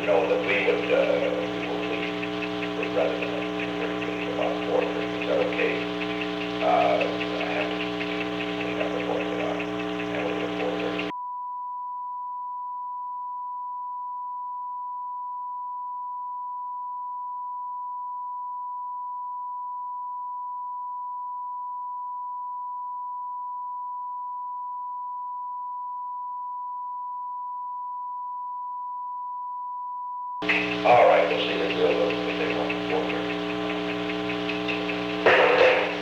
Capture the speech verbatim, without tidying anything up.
know that we would, uh, we will leave, would rather than leave about four thirty. Is that okay? Uh, I have to clean up before I get on, and we'll leave at four thirty. All right, we'll see the deal if they want four thirty.